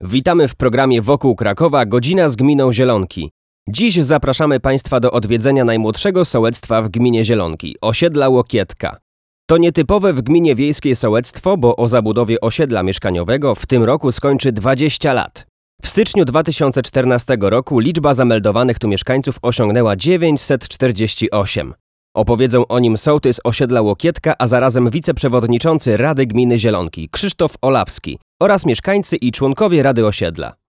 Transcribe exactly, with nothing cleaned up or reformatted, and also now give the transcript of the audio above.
Witamy w programie Wokół Krakowa, godzina z gminą Zielonki. Dziś zapraszamy Państwa do odwiedzenia najmłodszego sołectwa w gminie Zielonki, osiedla Łokietka. To nietypowe w gminie wiejskiej sołectwo, bo o zabudowie osiedla mieszkaniowego w tym roku skończy dwadzieścia lat. W styczniu dwa tysiące czternastego roku liczba zameldowanych tu mieszkańców osiągnęła dziewięćset czterdzieści osiem. Opowiedzą o nim sołtys osiedla Łokietka, a zarazem wiceprzewodniczący Rady Gminy Zielonki Krzysztof Olawski oraz mieszkańcy i członkowie Rady Osiedla.